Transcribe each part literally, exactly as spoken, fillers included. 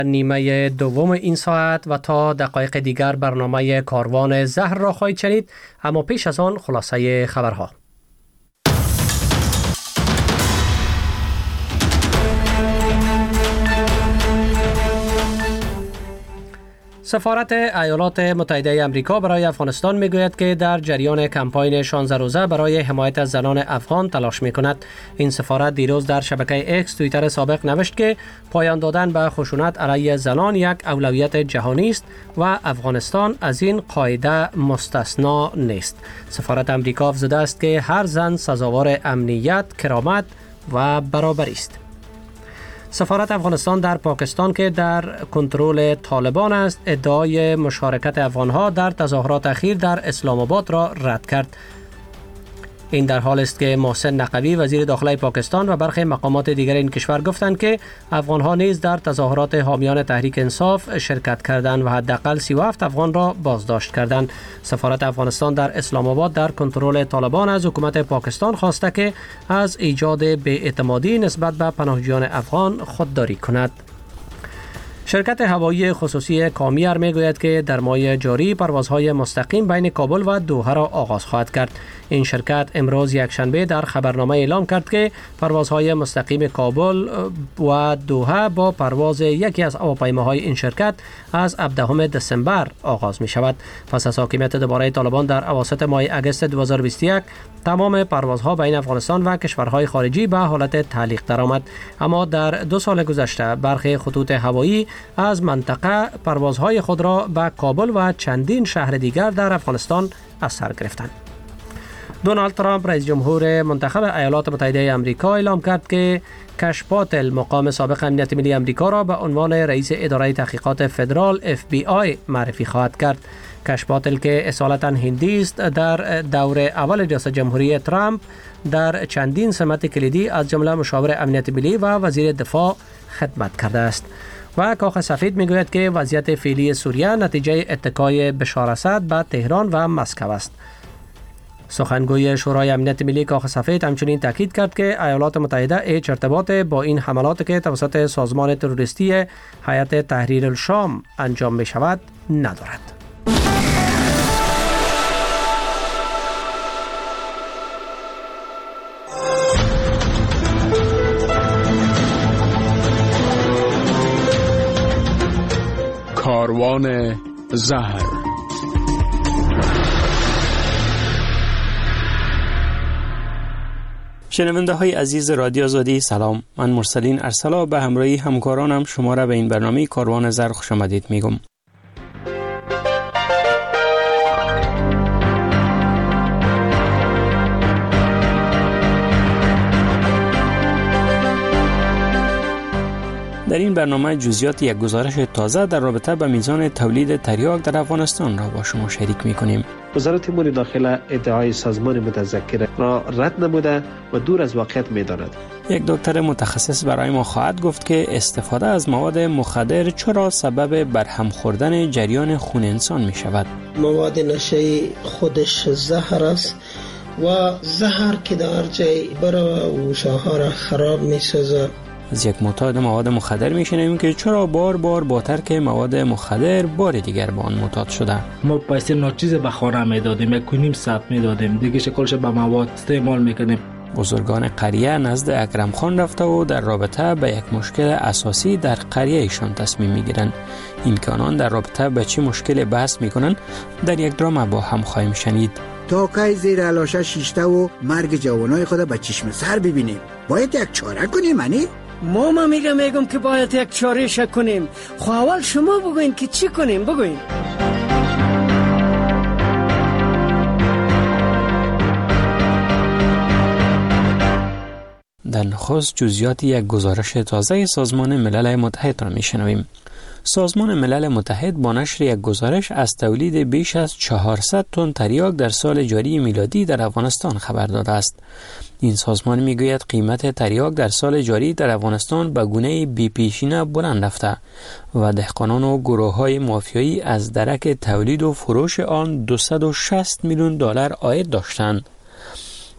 نیمه دوم این ساعت و تا دقایق دیگر برنامه کاروان زهر را خواهید شنید، اما پیش از آن خلاصه خبرها. سفارت ایالات متحده آمریکا برای افغانستان میگوید که در جریان کمپاین شانزده روزه برای حمایت از زنان افغان تلاش میکند. این سفارت دیروز در شبکه اکس توییتر سابق نوشت که پایان دادن به خشونت علیه زنان یک اولویت جهانی است و افغانستان از این قاعده مستثنا نیست. سفارت آمریکا افزوده است که هر زن سزاوار امنیت، کرامت و برابری است. سفارت افغانستان در پاکستان که در کنترل طالبان است، ادعای مشارکت افغانها در تظاهرات اخیر در اسلام آباد را رد کرد. این در حال است که محسن نقوی وزیر داخلی پاکستان و برخی مقامات دیگر این کشور گفتند که افغانها نیز در تظاهرات حامیان تحریک انصاف شرکت کردند و حداقل سی و هفت افغان را بازداشت کردند. سفارت افغانستان در اسلام آباد در کنترل طالبان از حکومت پاکستان خواسته که از ایجاد بی‌اعتمادی نسبت به پناهجویان افغان خودداری کند. شرکت هوایی خصوصی کامیر میگوید که در ماه جاری پروازهای مستقیم بین کابل و دوحه را آغاز خواهد کرد. این شرکت امروز یکشنبه در خبرنامه اعلام کرد که پروازهای مستقیم کابل و دوحه با پرواز یکی از هواپیماهای این شرکت از هفدهم دسامبر آغاز می شود. پس از حاکمیت دوباره طالبان در اواسط ماه اگست دو هزار و بیست و یک تمام پروازها بین افغانستان و کشورهای خارجی به حالت تعلیق درآمد، اما در دو سال گذشته برخی خطوط هوایی از منطقه پروازهای خود را به کابل و چندین شهر دیگر در افغانستان از سر گرفتند. دونالد ترامپ رئیس جمهور منتخب ایالات متحده آمریکا اعلام کرد که کش پاتل مقام سابق امنیت ملی آمریکا را به عنوان رئیس اداره تحقیقات فدرال اف بی آی معرفی خواهد کرد. کش پاتل که اصالتا هندی است، در دور اول ریاست جمهوری ترامپ در چندین سمت کلیدی از جمله مشاور امنیت ملی و وزیر دفاع خدمت کرده است. و کاخ سفید میگوید که وضعیت فعلی سوریه نتیجه اتکای بشار اسد به تهران و مسکو است. سخنگوی شورای امنیت ملی کاخ سفید همچنین تاکید کرد که ایالات متحده هیچ ارتباط با این حملات که توسط سازمان تروریستی هیئت تحریر الشام انجام می شود ندارد. کاروان زهر. شنونده های عزیز رادیو آزادی سلام، من مرسلین ارسلا به همراهی همکارانم شما را به این برنامه کاروان زهر خوش آمدید میگم. در این برنامه جزئیات یک گزارش تازه در رابطه با میزان تولید تریاک در افغانستان را با شما شریک می‌کنیم. وزارت امور داخله ادعای سازمان متذکر را رد نموده و دور از واقعیت می‌داند. یک دکتر متخصص برای ما خواهد گفت که استفاده از مواد مخدر چرا سبب برهم خوردن جریان خون انسان می‌شود. مواد نشه‌ای خودش زهر است و زهر که در جای برای گوشه‌ها را خراب می‌سازد. از یک معتاد مواد مخدر میشنویم که چرا بار بار با ترک مواد مخدر بار دیگر با آن معتاد شده. ما پیسه ناچیز به خانه میدادیم، یک کنیم ساعت میدادیم، دیگه شکلش به مواد استعمال میکنیم. بزرگان قریه نزد اکرم خان رفته و در رابطه به یک مشکل اساسی در قریه ایشان تصمیم میگیرند. این که آنان در رابطه به چه مشکل بحث میکنن در یک درام با هم خواهیم شنید. تا که زیر علاشه شیشته و مرگ جوانای خود به چشم سر ببینیم، باید یک چاره کنیم. منی ما ما میگم میگم که باید یک چاره شک کنیم. خب اول شما بگوین که چی کنیم، بگوین. در نخست جزئیات یک گزارش تازه سازمان ملل متحد را میشنویم. سازمان ملل متحد با نشر یک گزارش از تولید بیش از چهارصد تن تریاک در سال جاری میلادی در افغانستان خبر داده است. این سازمان میگوید قیمت تریاک در سال جاری در افغانستان به گونه بی پیشینه بلند رفته و دهقانان و گروه‌های مافیایی از درک تولید و فروش آن دویست و شصت میلیون دلار عاید داشتند.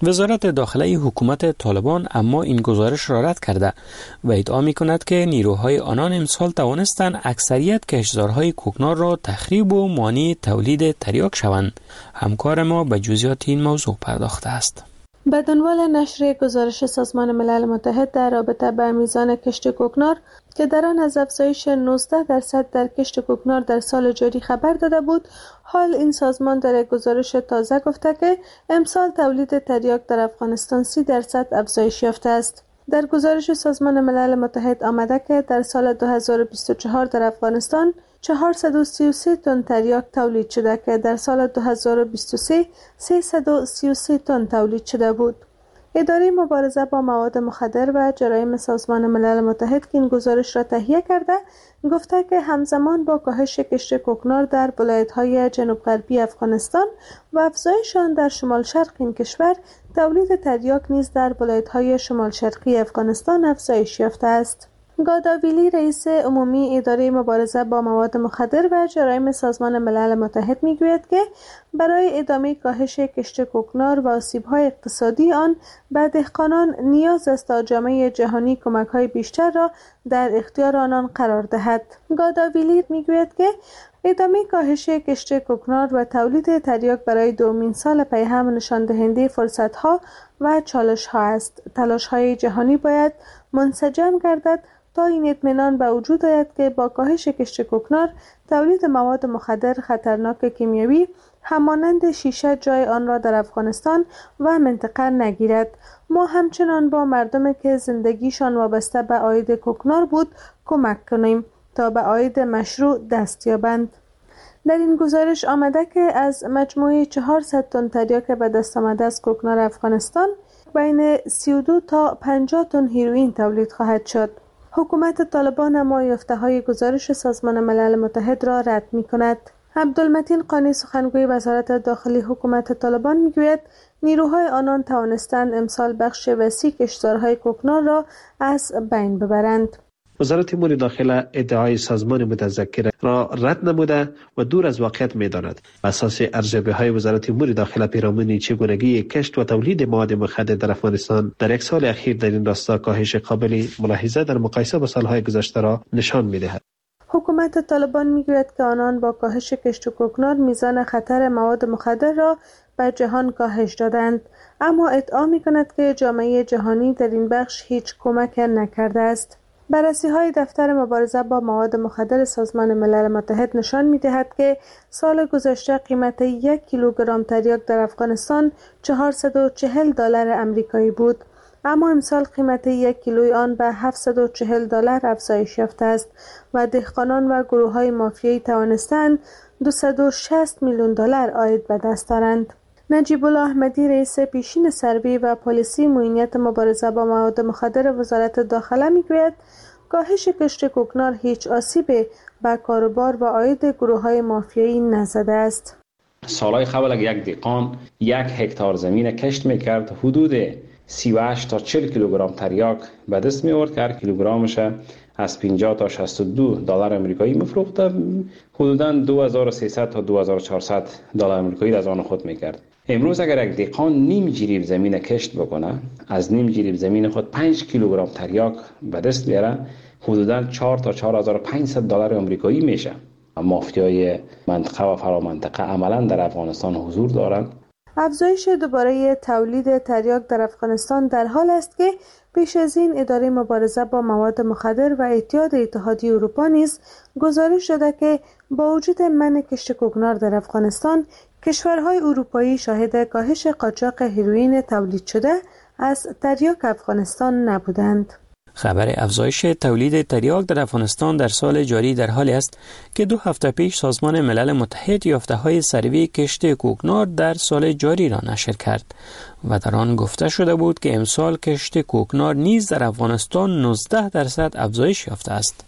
وزارت داخله حکومت طالبان اما این گزارش را رد کرده و ادعا می‌کند که نیروهای آنان امسال توانستند اکثریت کشتزارهای کوکنار را تخریب و مانع تولید تریاک شوند. همکار ما به جزئیات این موضوع پرداخته است. به دنبال نشر گزارش سازمان ملل متحد در رابطه با میزان کشت کوکنار که در آن از افزایش نوزده درصد در کشت کوکنار در سال جاری خبر داده بود، حال این سازمان در یک گزارش تازه گفته که امسال تولید تریاک در افغانستان سی درصد افزایش یافته است. در گزارش سازمان ملل متحد آمده که در سال دو هزار و بیست و چهار در افغانستان چهارصد و سی و سه تن تریاک تولید شده که در سال دو هزار و بیست و سه سیصد و سی و سه تن تولید شده بود. اداره مبارزه با مواد مخدر و جرایم سازمان ملل متحد که این گزارش را تهیه کرده گفته که همزمان با کاهش کشت کوکنار در ولایت‌های جنوب غربی افغانستان و افزایش آن در شمال شرق این کشور، تولید تریاک نیز در ولایت‌های شمال شرقی افغانستان افزایش یافته است. گاداویلی رئیس عمومی اداره مبارزه با مواد مخدر و جرایم سازمان ملل متحد میگوید که برای ادامه کاهش کشت کوکنار و آسیب‌های اقتصادی آن به دهقانان نیاز است تا جامعه جهانی کمک‌های بیشتر را در اختیار آنان قرار دهد. گاداویلی میگوید که ادامه کاهش کشت کوکنار و تولید تریاک برای دومین سال پی هم نشان دهنده فرصت‌ها و چالش‌ها است. تلاش‌های جهانی باید منسجم گردد تا این اطمینان به وجود آید که با کاهش کشت کوکنار تولید مواد مخدر خطرناک کیمیایی همانند شیشه جای آن را در افغانستان و منطقه نگیرد. ما همچنان با مردمی که زندگیشان وابسته به عاید کوکنار بود کمک کنیم تا به عاید مشروع دست یابند. در این گزارش آمده که از مجموعه چهارصد تن تریاک به دست آمده از کوکنار افغانستان بین سی و دو تا پنجاه تن هیروئین تولید خواهد شد. حکومت طالبان اما یافته‌های گزارش سازمان ملل متحد را رد می‌کند. عبدالمتین قانی سخنگوی وزارت داخلی حکومت طالبان میگوید نیروهای آنان توانستند امسال بخش وسیع کشتزارهای کوکنار را از بین ببرند. وزارت امور داخله ادعای سازمان متذکر را رد نموده و دور از واقعیت می‌داند. اساس ارزیابی‌های وزارت امور داخله پیرامون چگونگی کشت و تولید مواد مخدر در افغانستان در یک سال اخیر در این راستا کاهش قابل ملاحظه در مقایسه با سالهای گذشته را نشان می‌دهد. حکومت طالبان میگوید که آنان با کاهش کشت کوکنار میزان خطر مواد مخدر را به جهان کاهش دادند، اما ادعا می‌کند که جامعه جهانی در این بخش هیچ کمک نکرده است. بررسی‌های دفتر مبارزه با مواد مخدر سازمان ملل متحد نشان می‌دهد که سال گذشته قیمت یک کیلوگرم تریاک در افغانستان چهارصد و چهل دلار آمریکایی بود، اما امسال قیمت یک کیلوی آن به هفتصد و چهل دلار افزایش یافته است و دهقانان و گروه‌های مافیایی توانستند دویست و شصت میلیون دلار عاید به دست دارند. نجیب الله احمدی رئیس پیشین سروی و پالیسی معینیت مبارزه با مواد مخدر وزارت داخله میگوید کاهش کشت کوکنار هیچ آسیبی به کاروبار و عاید گروه‌های مافیایی نزده است. سالهای قبل یک دهقان یک هکتار زمین کشت میکرد، حدود سی و هشت تا چهل کیلوگرم تریاک به دست می آورد که هر کیلوگرمش از پنجاه تا شصت و دو دلار آمریکایی میفروخت، حدوداً دو هزار و سیصد تا دو هزار و چهارصد دلار آمریکایی از آن خود میکرد. امروز اگر یک دهقان نیم جریب زمین کشت بکنه، از نیم جریب زمین خود پنج کیلوگرم تریاک به دست بیاره، حدوداً چهار تا چهار هزار و پانصد دلار آمریکایی میشه. مافیای منطقه و فرامنطقه عملاً در افغانستان حضور دارند. افزایش دوباره تولید تریاک در افغانستان در حال است که پیش از این اداره مبارزه با مواد مخدر و اتحاد اتحادیه اروپا نیز گزارش داده که با وجود منع کشت کوکنار در افغانستان، کشورهای اروپایی شاهد کاهش قاچاق هیروئین تولید شده از تریاک افغانستان نبودند. خبر افزایش تولید تریاک در افغانستان در سال جاری در حالی است که دو هفته پیش سازمان ملل متحد یافته‌های سروی کشت کوکنار در سال جاری را نشر کرد و در آن گفته شده بود که امسال کشت کوکنار نیز در افغانستان نوزده درصد افزایش یافته است.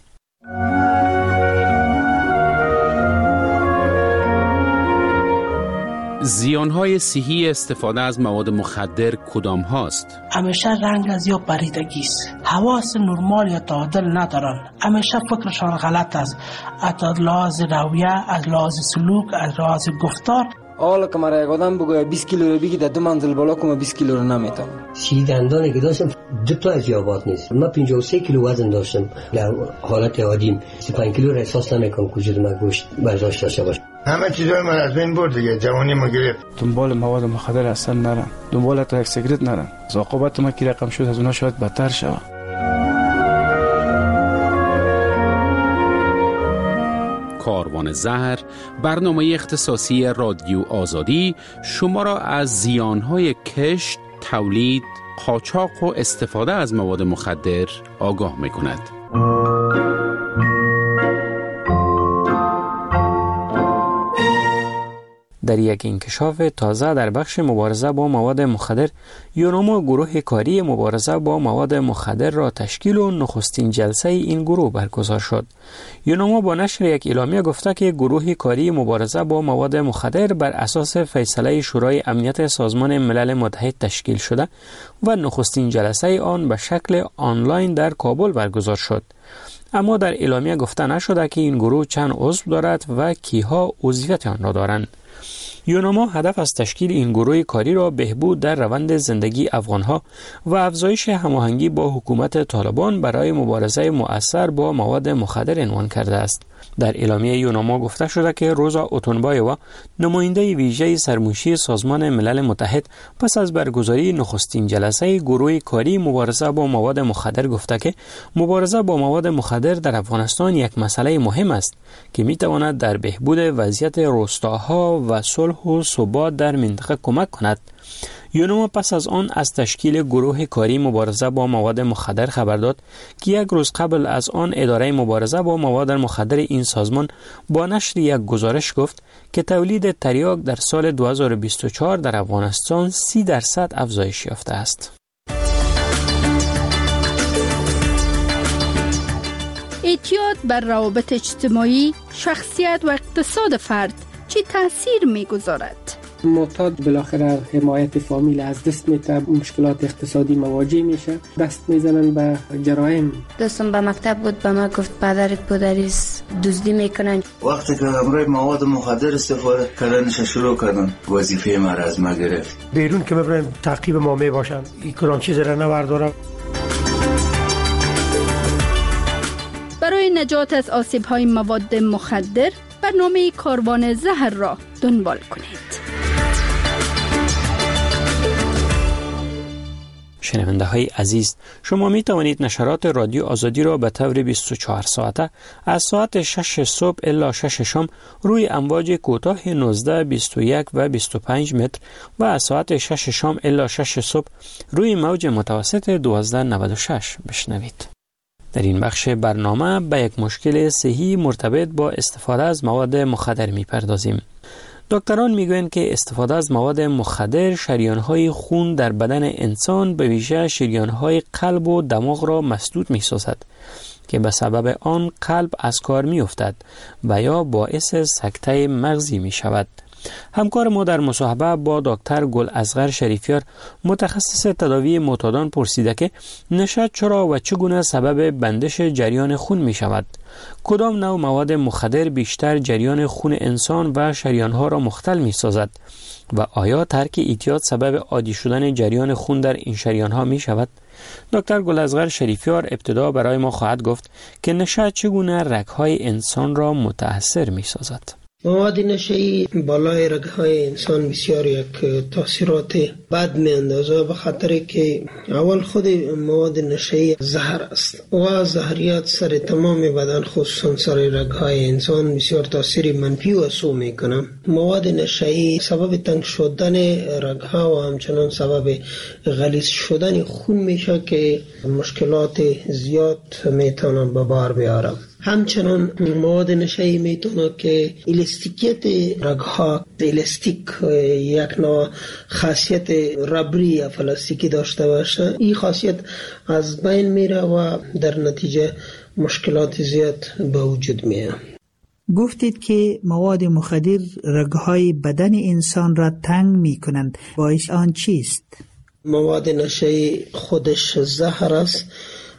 زیانهای صحی استفاده از مواد مخدر کدام هاست؟ همیشه رنگ از یا پریدگی است، حواس نرمال یا تعادل ندارن، همیشه فکرشان غلط است، از لحاظ رویه، از لحاظ سلوک، از لحاظ گفتار حالا که مرا یک آدم بگوید بیست کیلو رو بگید دو منزل بالا کنم بیست کیلو رو نمیتونم. سی دندانی که داشتم دو تا از یابات نیست. من پنجاه و سه کیلو وزن داشتم. در حالت عادی سی و پنج کیلو را احساس نمیکنم که وجود من گوشت برداشت داشته باشه. همه چیزای من از بین برد دیگه، جوانی ما گرفت. دنبال مواد مخدر اصلا نرم، دنبال تا یک سیگرت نرم. عاقبت ما کی رقم شد از اونها شاید بدتر شود. کاروان زهر، برنامه اختصاصی رادیو آزادی شما را از زیانهای کشت، تولید، قاچاق و استفاده از مواد مخدر آگاه می‌کند. در یک انکشاف تازه در بخش مبارزه با مواد مخدر، یوناما گروه کاری مبارزه با مواد مخدر را تشکیل و نخستین جلسه این گروه برگزار شد. یوناما با نشر یک اعلامیه گفته که گروه کاری مبارزه با مواد مخدر بر اساس فیصله شورای امنیت سازمان ملل متحد تشکیل شده و نخستین جلسه آن به شکل آنلاین در کابل برگزار شد. اما در اعلامیه گفته نشده که این گروه چند عضو دارد و کیها عضویت آن را دارند. یوناما هدف از تشکیل این گروه کاری را بهبود در روند زندگی افغانها و افزایش هماهنگی با حکومت طالبان برای مبارزه مؤثر با مواد مخدر عنوان کرده است. در اعلامیه یوناما گفته شده که روزا اوتونبایوا، نماینده ویژه سرموشی سازمان ملل متحد، پس از برگزاری نخستین جلسه گروه کاری مبارزه با مواد مخدر گفته که مبارزه با مواد مخدر در افغانستان یک مسئله مهم است که میتواند در بهبود وضعیت روستاها و صلح و ثبات در منطقه کمک کند. یوناما پس از آن از تشکیل گروه کاری مبارزه با مواد مخدر خبر داد که یک روز قبل از آن اداره مبارزه با مواد مخدر این سازمان با نشر یک گزارش گفت که تولید تریاک در سال دو هزار و بیست و چهار در افغانستان سی درصد افزایش یافته است. اعتیاد بر روابط اجتماعی، شخصیت و اقتصاد فرد چه تأثیر می‌گذارد؟ معتاد بالاخره حمایت فامیل از دست میده، مشکلات اقتصادی مواجه میشه، دست میزنن به جرایم. دوستم به مکتب بود، به ما گفت پدرت پدریست دزدی میکنن. وقتی که همراه مواد مخدر استفاده کردنش شروع کردن، وظیفه ما را از ما گرفت. بیرون که میبرن تعقیب ما میباشن، این کلان چیز را نبردارم. برای نجات از آسیب‌های مواد مخدر، برنامه کاروان زهر را دنبال کنید. شنونده های عزیز، شما می توانید نشرات رادیو آزادی را به طور بیست و چهار ساعته از ساعت شش صبح الی شش شام روی امواج کوتاه نوزده، بیست و یک و بیست و پنج متر و از ساعت شش شام الی شش صبح روی موج متوسط دوازده نود و شش بشنوید. در این بخش برنامه به یک مشکل صحی مرتبط با استفاده از مواد مخدر می پردازیم. دکتران میگویند که استفاده از مواد مخدر شریان‌های خون در بدن انسان به ویژه شریان‌های قلب و دماغ را مسدود می‌سازد که به سبب آن قلب از کار می‌افتد و یا باعث سکته مغزی می‌شود. همکار ما در مصاحبه با دکتر گل اصغر شریفیار، متخصص تداوی معتادان، پرسیده که نشاط چرا و چگونه سبب بندش جریان خون می شود؟ کدام نوع مواد مخدر بیشتر جریان خون انسان و شریانها را مختل می سازد؟ و آیا ترک اعتیاد سبب عادی شدن جریان خون در این شریانها می شود؟ دکتر گل اصغر شریفیار ابتدا برای ما خواهد گفت که نشاط چگونه رگ‌های انسان را متاثر می سازد. مواد نشه‌ای بالای رگ‌های انسان بسیار یک تاثیرات بد می‌اندازه، به خاطر که اول خود مواد نشه‌ای زهر است و زهریات سر تمام بدن خصوصا سر رگ‌های انسان بسیار تاثیر منفی و سو می‌کنه. مواد نشه‌ای سبب تنگ شدن رگ‌ها و همچنان سبب غلیظ شدن خون میشه که مشکلات زیاد میتونه به بار بیاره. همچنان مواد نشه‌ای میتونه که الاستیکیت رگ‌ها، الاستیک یک نوع خاصیت ربری یا پلاستیکی داشته باشه، این خاصیت از بین میره و در نتیجه مشکلات زیاد به وجود میاد. گفتید که مواد مخدر رگ‌های بدن انسان را تنگ میکنند، باعث آن چیست؟ مواد نشه‌ای خودش زهر است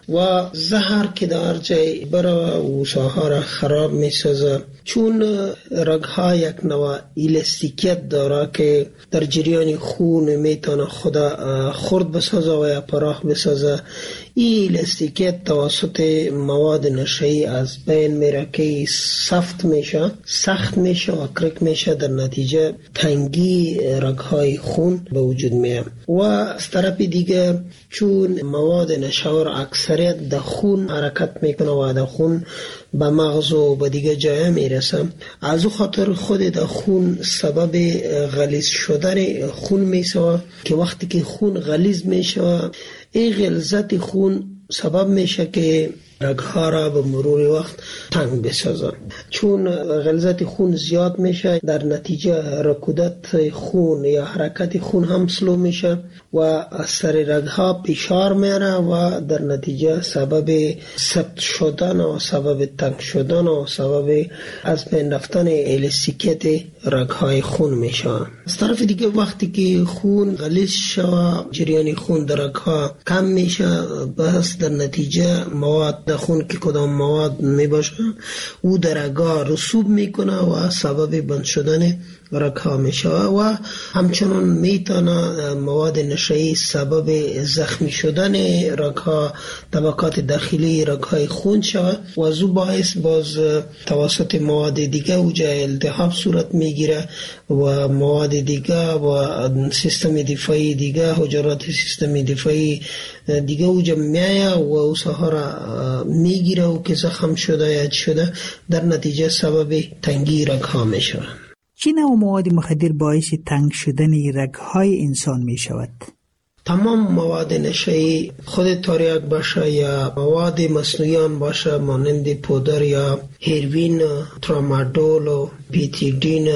و زهر که در جای بره و ساها را خراب می سازه. چون رگها یک نوع الاستیکیت داره که در جریان خون میتونه خدا خرد بسازه و یا پراخ بسازه. این الاستیکیت توسط مواد نشه‌ای از بین میره که سفت میشه، سخت میشه و کرک میشه، در نتیجه تنگی رگهای خون به وجود میاد. و از طرف دیگه چون مواد نشاور اکثریت در خون حرکت میکنه و در خون به مغز و به دیگه جای میرسه، از او خاطر خود در خون سبب غلیظ شدن خون میشه که وقتی که خون غلیظ میشه این غلظت خون سبب میشه که رگها را به مرور وقت تنگ بسازن. چون غلظت خون زیاد میشه در نتیجه رکودت خون یا حرکت خون هم سلو میشه و از سر رگها پیشار میره و در نتیجه سبب سفت شدن و سبب تنگ شدن و سبب از بین رفتن الاستیکیت رگهای خون میشه. از طرف دیگه وقتی که خون غلیظ شوه، جریان خون در رگها کم میشه، بس در نتیجه مواد در خون که کدام مواد میباشه او در رگها رسوب میکنه و سبب بند شدن رگها میشه و همچنان میتونه مواد نشه‌ای سبب زخمی شدن رگها، طبقات داخلی رگهای خون شود و از او باعث باز توسط مواد دیگه اوجا التهاب صورت میگیره و مواد دیگه و سیستم دفاعی دیگه، حجرات سیستم دفاعی دیگه اوجا میایه و او ساها را میگیره و که زخم شده یا شده در نتیجه سبب تنگی رگها میشه. چه نوع مواد مخدر باعث تنگ شدن رگهای انسان می شود؟ تمام مواد نشه‌ای خود تریاک باشه یا مواد مصنوعی باشه مانند پودر یا هیروین، ترامادول، پیتیدین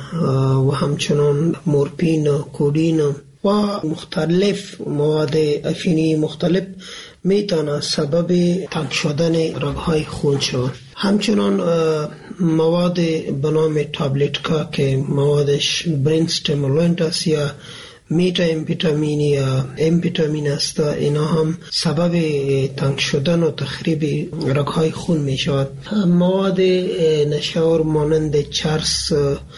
و همچنان مورفین، کودین و مختلف مواد افینی مختلف میتونه سبب تنگ شدن رگهای خون شود. همچنان مواد به نام تابلتکا که موادش برین استیمولانت است یا میتا امفیتامین یا امفیتامین است، اینا هم سبب تنگ شدن و تخریب رگهای خون می شود. مواد نشاور مانند چرس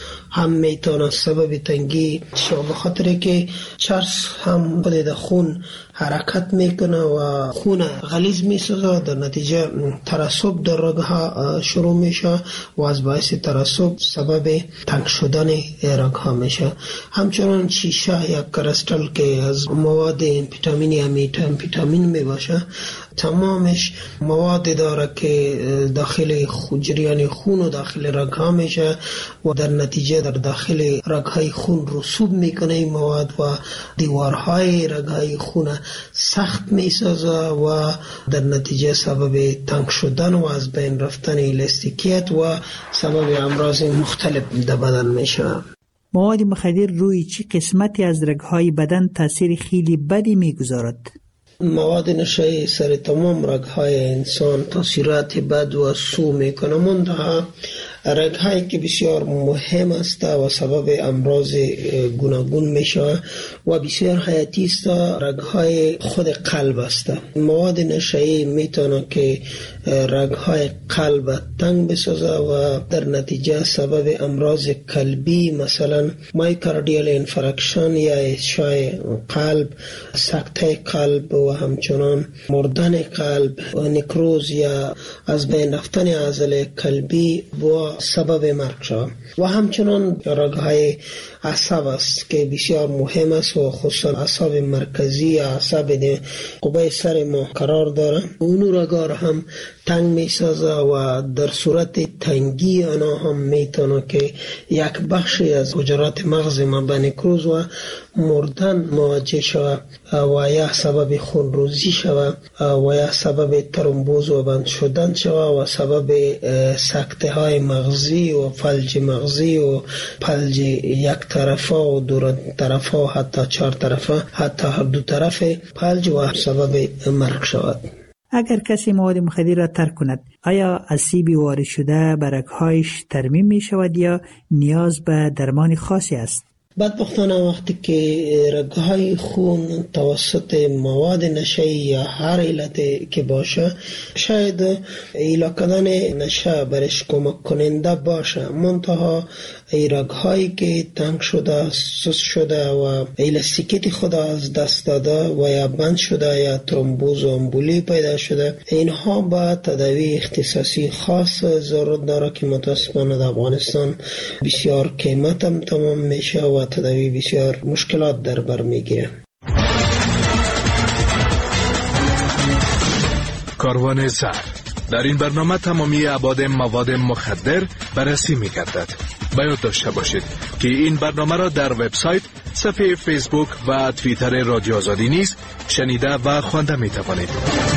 هم میتونه سبب تنگی شود، بخاطر که چرس هم خود در خون حرکت میکنه و خون غلیظ میسازه، در نتیجه ترسب در رگها شروع میشه و از باعث ترسب سبب تنگ شدن رگها میشه. همچنان شیشه یا کرستل که از مواد امفیتامین یا میتا امفیتامین میباشه، تمامش مواد داره که داخل جریان خون و داخل رگها میشه و در نتیجه در داخل رگهای خون رسوب میکنه این مواد و دیوارهای رگهای خون سخت میسازه و در نتیجه سبب تنگ شدن و از بین رفتن الاستیکیت و سبب امراض مختلف در بدن میشه. مواد مخدر روی چه قسمتی از رگهای بدن تاثیر خیلی بدی میگذارد؟ مواد نشه‌ای سر تمام رگهای انسان تاثیرات بد و سو میکنه، منتها رگهایی که بسیار مهم است و سبب امراض گوناگون میشه و بسیار حیاتی است رگهای خود قلب است. مواد نشه‌ای میتونه که رگهای قلب تنگ بسازه و در نتیجه سبب امراض قلبی مثلا مایوکاردیال انفارکشن یا اشعاع قلب، سکته قلب و همچنان مردن قلب و نکروز یا از بین رفتن عضله قلبی و سبب مرگ شود. و همچنان رگهای عصب است که بسیار مهم است و خصوصا عصب مرکزی، عصب قبه سر ما قرار داره، اون رگا هم تنگ می سازه و در صورت تنگی آنها هم میتونه که یک بخشی از حجرات مغز ما به نکروز و مردن مواجه شود و یا سبب خونریزی شود و یا سبب ترومبوز و بند شدن شود و سبب سکته های مغزی و فلج مغزی و فلج یک طرفه و دو طرفه و حتی چهار طرفه، حتی هر دو طرف فلج و سبب مرگ شود. اگر کسی مواد مخدر را ترک کند، آیا آسیبی وارد شده به رگهایش ترمیم می شود یا نیاز به درمان خاصی است؟ بدبختانه وقتی که رگهای خون توسط مواد نشه‌ای یا هر علت که باشه شاید ایلا کردن نشه برش کمک کننده باشه، منتها ای رگهایی که تنگ شده، سوس شده و الاستیکیت خود از دست داده و یا بند شده یا ترومبوز و امبولی پیدا شده، اینها با تداوی اختصاصی خاص ضرورت داره که متاسفانه در افغانستان بسیار قیمت هم تمام میشه و تداوی بسیار مشکلات در بر میگیره. کاروان زهر در این برنامه تمامی ابعاد مواد مخدر بررسی می‌گردد. باید داشته باشید که این برنامه را در وبسایت، صفحه فیسبوک و توییتر رادیو آزادی نیز شنیده و خوانده می‌توانید.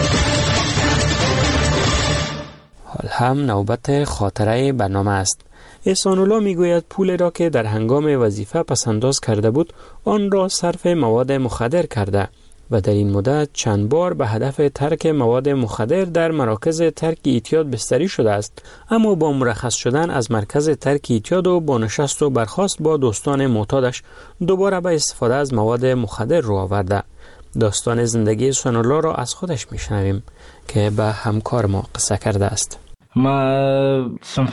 حال هم نوبت خاطره برنامه است. احسان الله میگوید پول را که در هنگام وظیفه پسنداز کرده بود آن را صرف مواد مخدر کرده و در این مدت چند بار به هدف ترک مواد مخدر در مراکز ترک اعتیاد بستری شده است، اما با مرخص شدن از مرکز ترک اعتیاد و با نشست و برخاست با دوستان معتادش دوباره به استفاده از مواد مخدر رو آورده. داستان زندگی احسان الله را از خودش میشنویم که به همکار ما قصه کرده است. ما صنف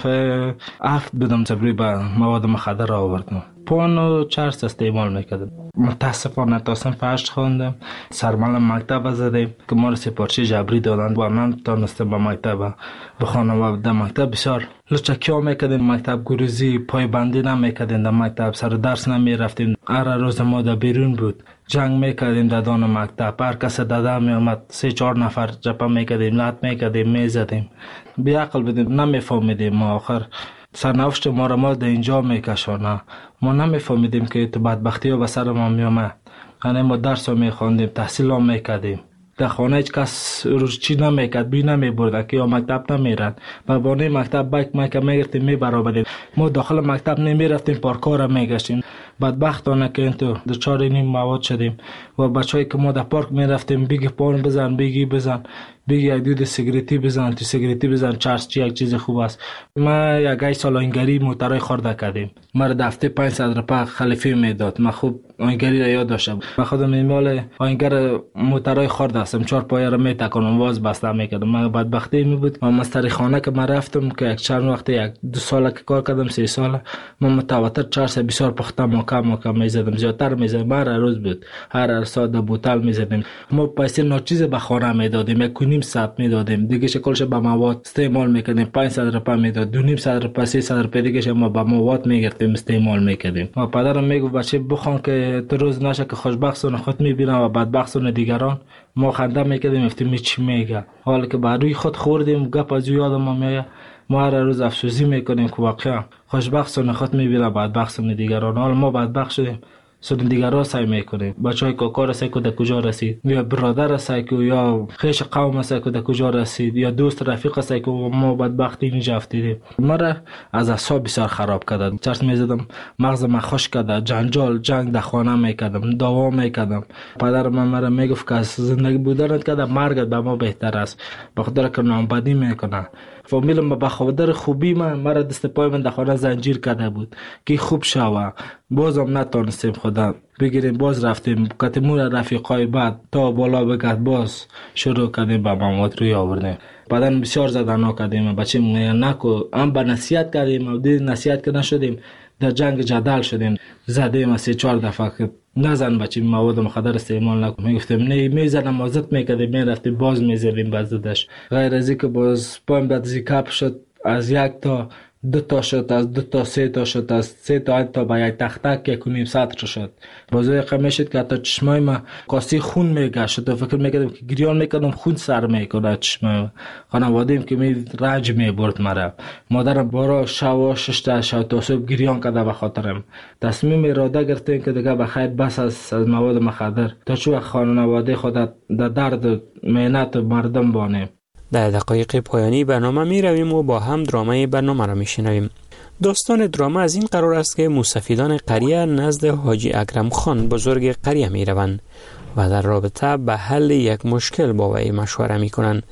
هفت بودم تبری به مواد مخدر آوردم. پان و چرس استعمال میکردم. متاسفانه تا صنف هشت خواندم. سرمال مکتب زدیم که ما را سپارچی جبری دادن و من تانستم به مکتب بخوانم و در مکتب بسیار لچکی ها میکردیم. مکتب گروزی پای بندی نمیکردیم، در مکتب سر درس نمیرفتیم. هر روز ما در بیرون بود، جنگ میکردیم در دان مکتب. هر کس داده میامد سه چهار نفر جپا میکردیم، لط میکردیم، میزدیم. بی عقل بودیم، نمیفهمیدیم. ما آخر سرنوشت ما را ما در اینجا میکشانه. ما نمیفهمیدیم که تو بدبختی ها به سر ما میامد. یعنی ما درس ها میخواندیم، تحصیل ها میکردیم. در خانه هیچ کس روز چی نمیکرد، بی نمیبرد که یا مکتب نمیرد. با بانه مکتب بک مکتب میگرفتیم میبرابردیم. ما داخل مکتب نمیرفتیم، پارک‌ها را میگشتیم. بدبختانه که اینطور دچار این مواد شدیم و بچه‌ای که ما در پارک میرفتیم بگی پان بزن، بگی بزن، بگی یک دود سیگریتی بزن، تو سیگریتی بزن، چرس چی یک چیز خوب است. ما یک ای سال آینگری موترای خورده کردیم. ما در هفته پنجصد روپیه خلیفه میداد. ما خوب آینگری را یاد داشتم. من خودم میمال آینگر موترای خورده هستم، چهار پایه را میتکانم، واز بسته میکردم. من بدبختی می بود. ما مستری خانه که ما رفتم که یک چند وقت یک دو سال که کار کردم، سه سال ما متواتر چرس بسیار پخته مکم مکم میزدم، زیادتر میزدم. هر روز بود، هر ساعت بوتل میزدیم. ما پیسه ناچیز به خانه میدادیم، یک نیم ساعت میدادیم. دیگه شکلش به مواد استعمال میکردیم. پانصد روپیه میداد، دو نیم ساعت روپیه، سیصد روپیه دیگه ما به مواد میگرفتیم استعمال میکردیم. ما پدرم میگفت بچه بخوان که تو روز نشه که خوشبختانه خود میبینن و بدبختانه دیگران. ما خنده میکردیم، افتیم چی میگه. حالا که بر روی خود خوردیم، گپ از یادم میاد. ما هر روز افسوسی میکنیم که واقعا خوشبختانه خود میبینن بدبختانه دیگران. حالا ما بدبخت شدیم، سر دیگران سعی میکنیم. بچهای کاکا را سعی کنه کجا رسید، یا برادر را سعی کنه، یا خیش قوم سعی کنه کجا رسید، یا دوست رفیق سعی کنه. ما بدبختی اینجا افتیدیم. ما را از اعصاب بسیار خراب کرد. چرت میزدم، مغز ما خشک کرد. جنجال جنگ در خانه میکردم، دعوا میکردم. پدر من مرا میگفت که از زندگی بودن که مرگ به ما بهتر است، به خاطر که نامبدی میکنه. فامیلم به خاطر خوبی من مرا دست پای من در خانه زنجیر کرده بود که خوب شوه. بازم نتونستیم خدا بگیریم. باز رفتیم کتمون رفیقای بعد تا بالا بگرد، باز شروع کردیم به مواد روی آوردیم. بعدن بسیار زدن کردیم. بچه نکو هم به نصیحت کردیم و دید نصیحت که نشدیم، در جنگ جدل شدیم. زدیم سه چهار دفعه که نزن بچه مواد مخدر استعمال نکن. میگفتیم نه، میزدم ازت میکردیم، میرفتیم باز میزدیم بازدش. غیر از اینکه باز پایم بعد زیکاپ شد، از یک تا دو تا شد، از دو تا سه تا شد، از سه تا تا به یک تختک یک و نیم سطر شد. بازوی قمه شد که حتی چشمای ما قاسی خون میگشت و فکر میکردم که گریان میکردم خون سر میکنه چشمای. خانوادیم که می رنج میبرد مرا. مادرم بارا شوا شش تا شو تا صبح گریان کرده به خاطرم. تصمیم اراده گرفتیم که دیگه بخیر بس از, از مواد مخدر تا چو خانواده خود در درد و مهنت مردم بانیم. در دقایق پایانی برنامه می رویم و با هم درامه برنامه را می شنویم. داستان درامه از این قرار است که موسفیدان قریه نزد حاجی اکرم خان بزرگ قریه می روند و در رابطه به حل یک مشکل با وی مشوره می کنند.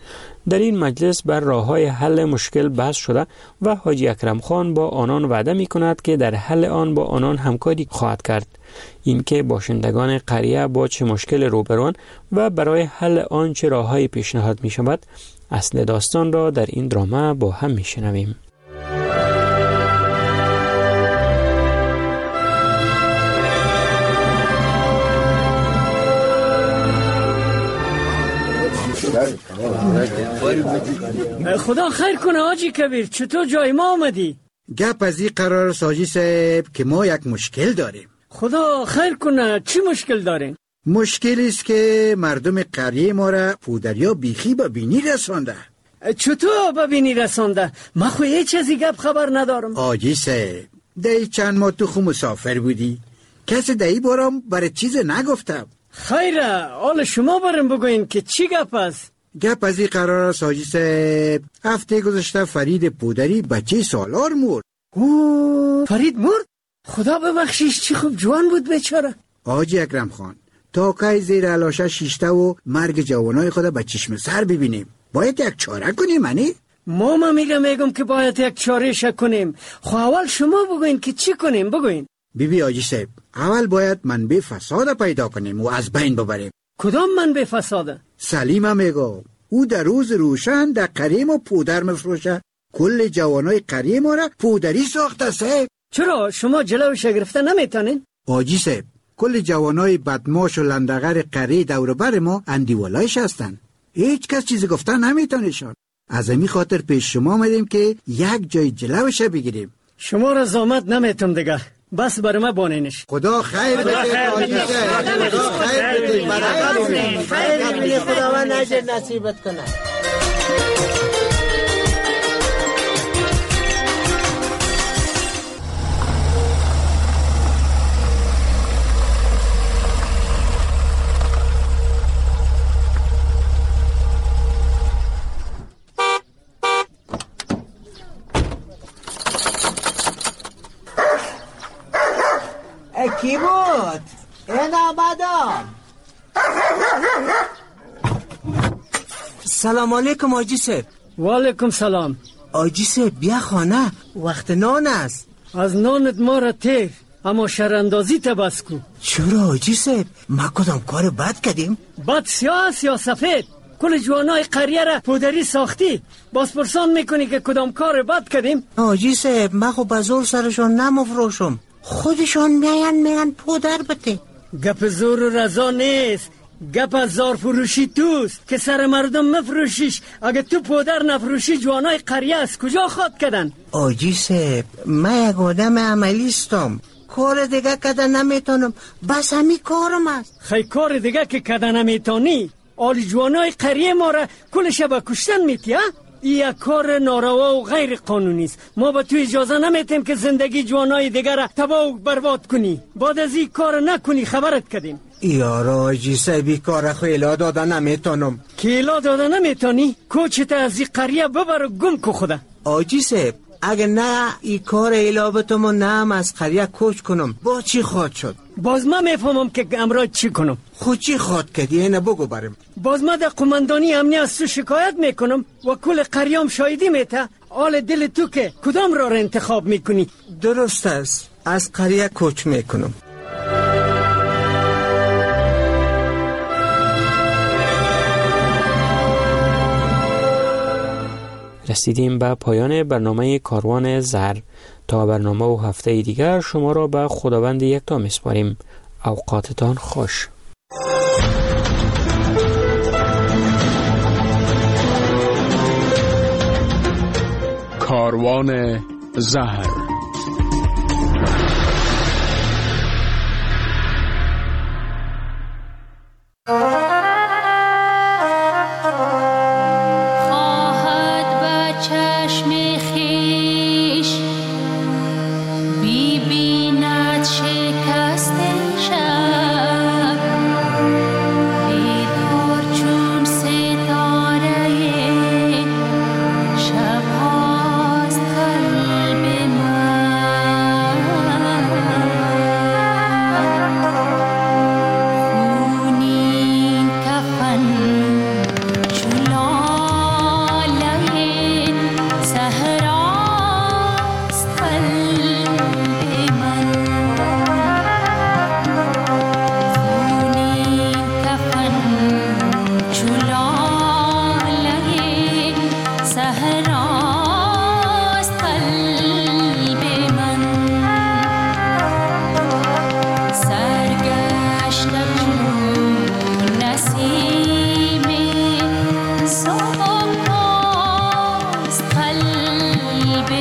در این مجلس بر راه‌های حل مشکل بحث شده و حاجی اکرم خان با آنان وعده می‌کند که در حل آن با آنان همکاری خواهد کرد. اینکه باشندگان قریه با چه مشکل روبرون و برای حل آن چه راه‌های پیشنهاد می‌شود، اصل داستان را در این درامه با هم می‌شنویم. خدا خیر کنه حاجی کبیر، چطور جای ما آمدی؟ گپ از این قرار ساجی صاحب که ما یک مشکل داریم. خدا خیر کنه، چی مشکل دارین؟ مشکلی است که مردم قریه ما را پودریا بیخی به بینی رسانده. چطور به بینی رسانده؟ من خو هیچ چیزی گپ خبر ندارم. حاجی صاحب دی چند ماه تو خو مسافر بودی، کسی دی بارم برای چیز نگفتم. خیره، حال شما برم بگوین که چی گپ است؟ گپ از این قرار است حاجی صاحب، هفته گذشته فرید پودری بچه سالار مرد. اوه، فرید مرد؟ خدا ببخشیش، چی خوب جوان بود بیچاره. حاجی اکرم خان، تا که زیر علاشه شیشته و مرگ جوانای خدا به چشم سر ببینیم، باید یک چاره کنیم. منی ما ما میگم میگم که باید یک چاره شک کنیم. خب اول شما بگوین که چی کنیم. بگوین. بیبی حاجی صاحب، اول باید منبع فساد پیدا کنیم و از بین ببریم. کدام منبع فساده؟ سلیمه میگم، او در روز روشن در قریه ما پودر مفروشه، کل جوانای قریه ما را پودری ساخته صاحب. چرا شما جلوش گرفته نمیتونین؟ حاجی صاحب، کل جوانای بدماش و لندغر قریه دور بر ما اندیولایش هستن، هیچ کس چیزی گفتن نمیتونشان. از همین خاطر پیش شما آمدیم که یک جای جلوش بگیریم. شما را زامت نمیتونم دیگه، بس برای ما بانینش. خدا خیر بده حاجی صاحب، خدا خیر بده، برای خیر بده، خداوند اجر نصیبت کنه. کی بود؟ این آمدم. سلام علیکم حاجی صاحب. و علیکم سلام. حاجی صاحب بیا خانه، وقت نان است. از نانت ما را تیر، اما شراندازی تا بس کو. چرا حاجی صاحب؟ ما کدام کار بد کردیم؟ بد سیاه است یا سفید؟ کل جوانای قریه را پودری ساختی، باز پرسان میکنی که کدام کار بد کردیم؟ حاجی صاحب ما خو بزور سرشان نمفروشم، خودشان میان میان پودر بده. گپ زور و رضا نیست، گپ از زار فروشی توست که سر مردم مفروشیش. اگه تو پودر نفروشی جوانای قریه از کجا خواد کردن؟ آجی صاحب من یک آدم عملیستم، کار دیگه کده نمیتونم، بس همی کارم است. خی کار دیگه که کده نمیتونی؟ آلی جوانای قریه ما را کل شب کشتن میتی؟ این یک کار ناروا و غیر قانونی است. ما به تو اجازه نمیتیم که زندگی جوانای دیگر را تباه و برباد کنی. بعد از این کار نکنی خبرت کردیم. یارا حاجی صاحبی کار خیلا داده نمیتونم. کیلا داده نمیتونی؟ کوچت از این قریه ببر و گم کو خدا. حاجی صاحب اگه نه این کار ایلابتم و نه هم از قریه کوچ کنم با چی خواد شد؟ باز من میفهمم که امراض چی کنم. خود چی خواد کردی اینه بگو برم. باز من در قماندانی امنی از تو شکایت میکنم و کل قریام شایدی میته. حال دل تو که کدام را را انتخاب میکنی؟ درست است، از قریه کوچ میکنم. رسیدیم به پایان برنامه کاروان زهر. تا برنامه و هفته دیگر شما را به خداوند یکتا میسپاریم. اوقاتتان خوش. کاروان زهر.